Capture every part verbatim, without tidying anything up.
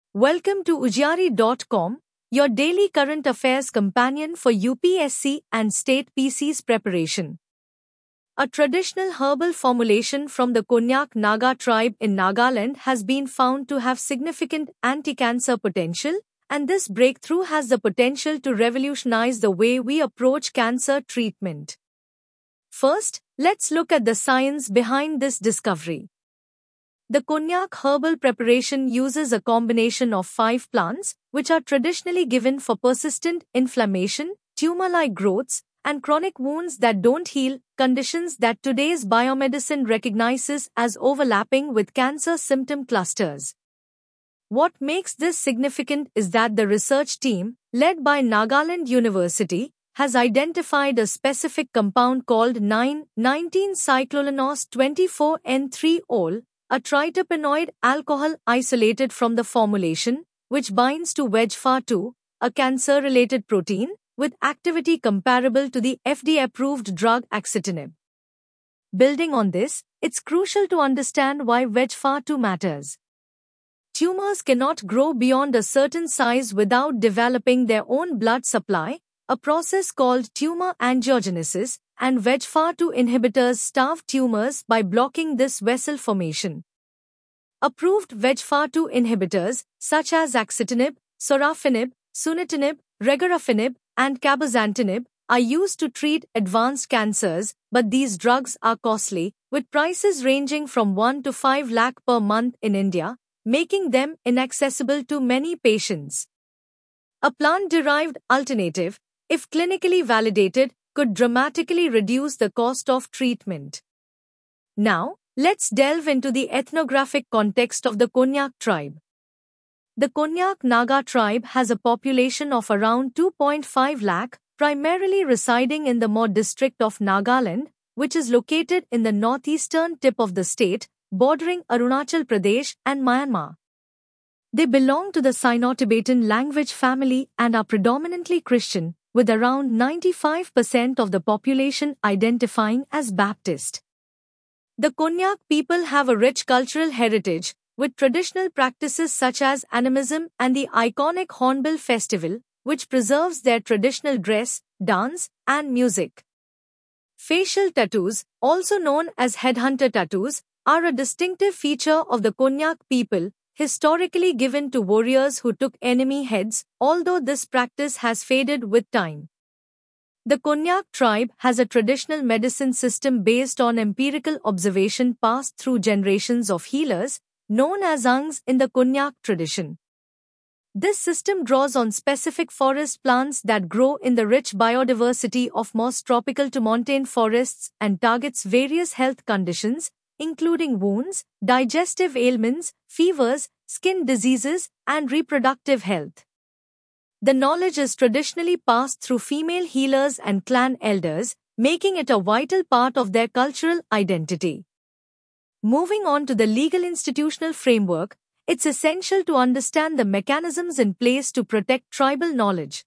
Welcome to Ujjari dot com, your daily current affairs companion for U P S C and state P C's preparation. A traditional herbal formulation from the Konyak Naga tribe in Nagaland has been found to have significant anti-cancer potential, and this breakthrough has the potential to revolutionize the way we approach cancer treatment. First, let's look at the science behind this discovery. The Konyak herbal preparation uses a combination of five plants, which are traditionally given for persistent inflammation, tumor-like growths, and chronic wounds that don't heal, conditions that today's biomedicine recognizes as overlapping with cancer symptom clusters. What makes this significant is that the research team, led by Nagaland University, has identified a specific compound called nine nineteen cyclolanos twenty-four N three ol, a tritopenoid alcohol isolated from the formulation, which binds to V E G F R two, a cancer-related protein, with activity comparable to the F D A-approved drug axitinib. Building on this, it's crucial to understand why V E G F R two matters. Tumors cannot grow beyond a certain size without developing their own blood supply, a process called tumor angiogenesis, and V E G F R two inhibitors starve tumors by blocking this vessel formation. Approved V E G F R two inhibitors, such as axitinib, sorafenib, sunitinib, regorafenib, and cabozantinib, are used to treat advanced cancers, but these drugs are costly, with prices ranging from one to five lakh per month in India, making them inaccessible to many patients. A plant-derived alternative, if clinically validated, could dramatically reduce the cost of treatment. Now, let's delve into the ethnographic context of the Konyak tribe. The Konyak Naga tribe has a population of around two point five lakh, primarily residing in the Mo district of Nagaland, which is located in the northeastern tip of the state, bordering Arunachal Pradesh and Myanmar. They belong to the Sino-Tibetan language family and are predominantly Christian, with around ninety-five percent of the population identifying as Baptist. The Konyak people have a rich cultural heritage, with traditional practices such as animism and the iconic Hornbill Festival, which preserves their traditional dress, dance, and music. Facial tattoos, also known as headhunter tattoos, are a distinctive feature of the Konyak people, historically given to warriors who took enemy heads, although this practice has faded with time. The Konyak tribe has a traditional medicine system based on empirical observation passed through generations of healers, known as Angs in the Konyak tradition. This system draws on specific forest plants that grow in the rich biodiversity of most tropical to montane forests and targets various health conditions, including wounds, digestive ailments, fevers, skin diseases, and reproductive health. The knowledge is traditionally passed through female healers and clan elders, making it a vital part of their cultural identity. Moving on to the legal institutional framework, it's essential to understand the mechanisms in place to protect tribal knowledge.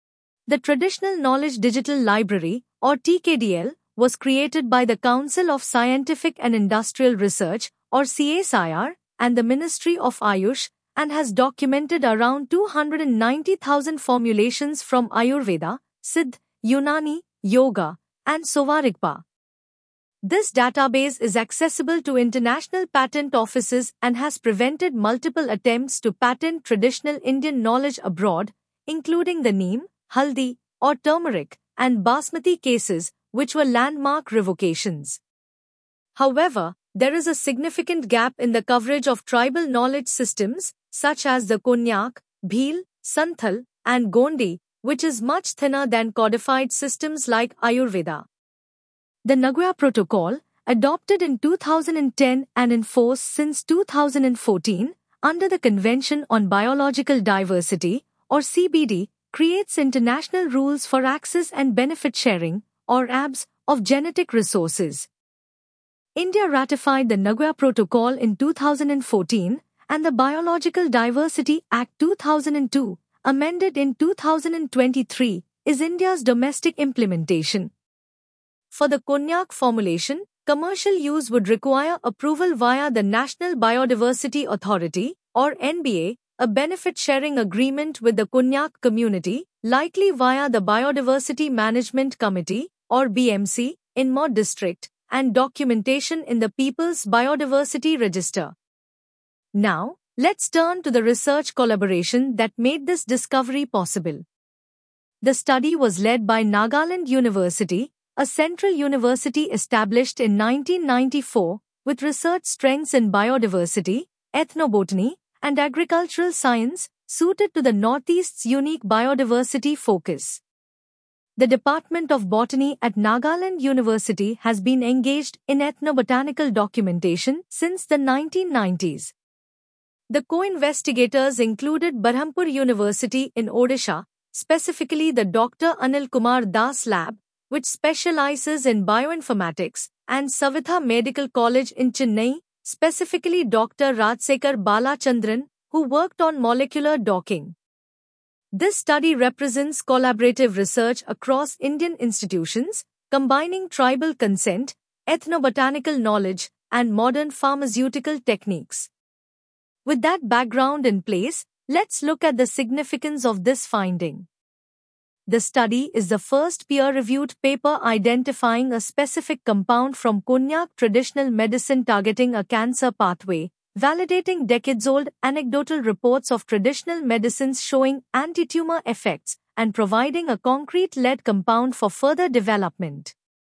The Traditional Knowledge Digital Library, or T K D L, was created by the Council of Scientific and Industrial Research, or C S I R, and the Ministry of Ayush, and has documented around two hundred ninety thousand formulations from Ayurveda, Siddha, Unani, Yoga, and Sovarigpa. This database is accessible to international patent offices and has prevented multiple attempts to patent traditional Indian knowledge abroad, including the neem, haldi, or turmeric, and basmati cases, which were landmark revocations. However, there is a significant gap in the coverage of tribal knowledge systems, such as the Konyak, Bhil, Santhal, and Gondi, which is much thinner than codified systems like Ayurveda. The Nagoya Protocol, adopted in two thousand ten and in force since two thousand fourteen, under the Convention on Biological Diversity, or C B D, creates international rules for access and benefit sharing, or A B S, of genetic resources. India ratified the Nagoya Protocol in two thousand fourteen, and the Biological Diversity Act two thousand two, amended in two thousand twenty-three, is India's domestic implementation. For the Konyak formulation, commercial use would require approval via the National Biodiversity Authority, or N B A, a benefit-sharing agreement with the Konyak community, likely via the Biodiversity Management Committee, or B M C, in Mo district, and documentation in the People's Biodiversity Register. Now, let's turn to the research collaboration that made this discovery possible. The study was led by Nagaland University, a central university established in nineteen ninety-four, with research strengths in biodiversity, ethnobotany, and agricultural science, suited to the Northeast's unique biodiversity focus. The Department of Botany at Nagaland University has been engaged in ethnobotanical documentation since the nineteen nineties. The co-investigators included Berhampur University in Odisha, specifically the Doctor Anil Kumar Das Lab, which specializes in bioinformatics, and Savitha Medical College in Chennai, specifically Doctor Rajsekar Balachandran, who worked on molecular docking. This study represents collaborative research across Indian institutions, combining tribal consent, ethnobotanical knowledge, and modern pharmaceutical techniques. With that background in place, let's look at the significance of this finding. The study is the first peer-reviewed paper identifying a specific compound from Konyak traditional medicine targeting a cancer pathway, validating decades-old anecdotal reports of traditional medicines showing anti-tumor effects, and providing a concrete lead compound for further development.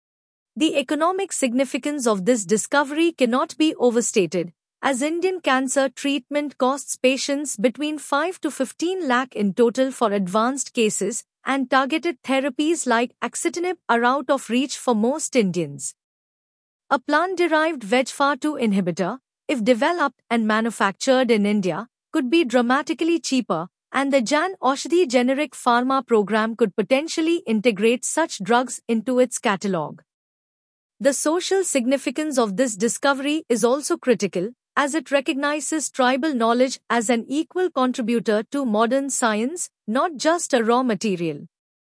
The economic significance of this discovery cannot be overstated, as Indian cancer treatment costs patients between five to fifteen lakh in total for advanced cases, and targeted therapies like axitinib are out of reach for most Indians. A plant-derived V E G F R two inhibitor, if developed and manufactured in India, could be dramatically cheaper, and the Jan Aushadhi generic pharma program could potentially integrate such drugs into its catalogue. The social significance of this discovery is also critical, as it recognizes tribal knowledge as an equal contributor to modern science, not just a raw material.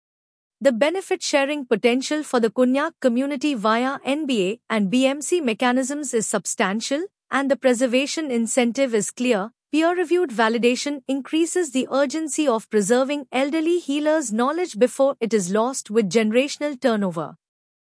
The benefit-sharing potential for the Konyak community via N B A and B M C mechanisms is substantial, and the preservation incentive is clear. Peer-reviewed validation increases the urgency of preserving elderly healers' knowledge before it is lost with generational turnover.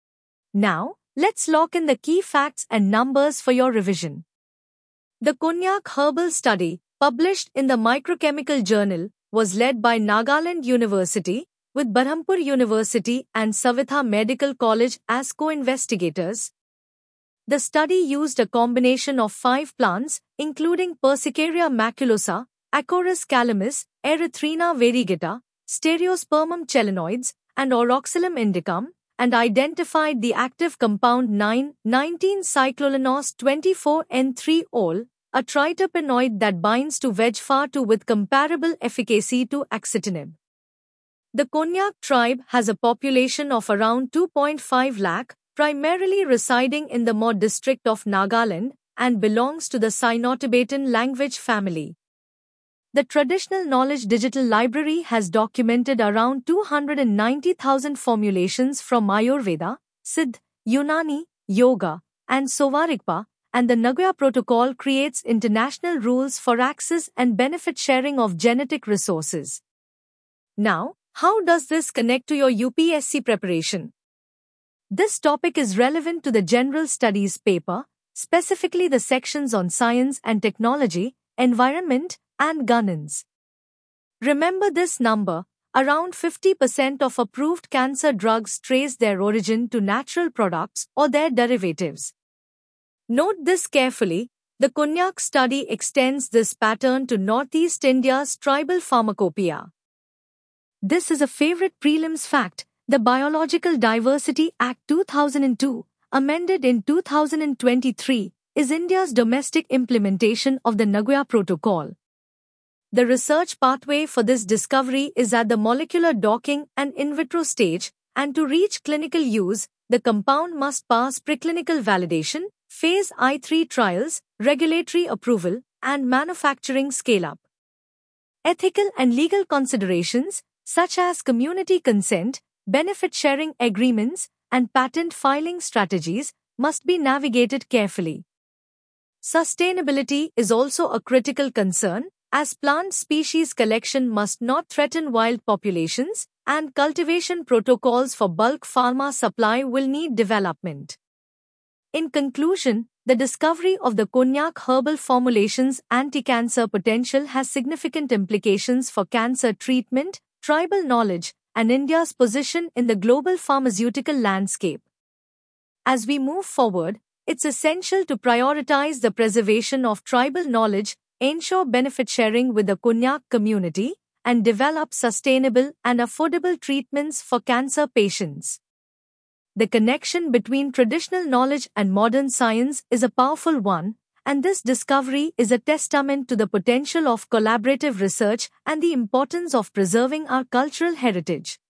Now, let's lock in the key facts and numbers for your revision. The Konyak Herbal Study, published in the Microchemical Journal, was led by Nagaland University, with Berhampur University and Savitha Medical College as co-investigators. The study used a combination of five plants, including Persicaria maculosa, Acorus calamus, Erythrina variegata, Stereospermum chelenoides, and Oroxylum indicum, and identified the active compound nine nineteen cyclolanos twenty-four N three ol, a triterpenoid that binds to V E G F R two with comparable efficacy to axitinib. The Konyak tribe has a population of around two point five lakh, primarily residing in the Mo district of Nagaland, and belongs to the Sino-Tibetan language family. The Traditional Knowledge Digital Library has documented around two hundred ninety thousand formulations from Ayurveda, Siddha, Unani, Yoga, and Sovarigpa, and the Nagoya Protocol creates international rules for access and benefit sharing of genetic resources. Now, how does this connect to your U P S C preparation? This topic is relevant to the General Studies paper, specifically the sections on science and technology, environment, and governance. Remember this number: around fifty percent of approved cancer drugs trace their origin to natural products or their derivatives. Note this carefully: the Konyak study extends this pattern to Northeast India's tribal pharmacopoeia. This is a favorite prelims fact. The Biological Diversity Act two thousand two, amended in two thousand twenty-three, is India's domestic implementation of the Nagoya Protocol. The research pathway for this discovery is at the molecular docking and in vitro stage, and to reach clinical use, the compound must pass preclinical validation, phase I three trials, regulatory approval, and manufacturing scale-up. Ethical and legal considerations, such as community consent, benefit-sharing agreements, and patent filing strategies, must be navigated carefully. Sustainability is also a critical concern, as plant species collection must not threaten wild populations, and cultivation protocols for bulk pharma supply will need development. In conclusion, the discovery of the Konyak herbal formulation's anti-cancer potential has significant implications for cancer treatment, tribal knowledge, and India's position in the global pharmaceutical landscape. As we move forward, it's essential to prioritize the preservation of tribal knowledge, ensure benefit sharing with the Konyak community, and develop sustainable and affordable treatments for cancer patients. The connection between traditional knowledge and modern science is a powerful one, and this discovery is a testament to the potential of collaborative research and the importance of preserving our cultural heritage.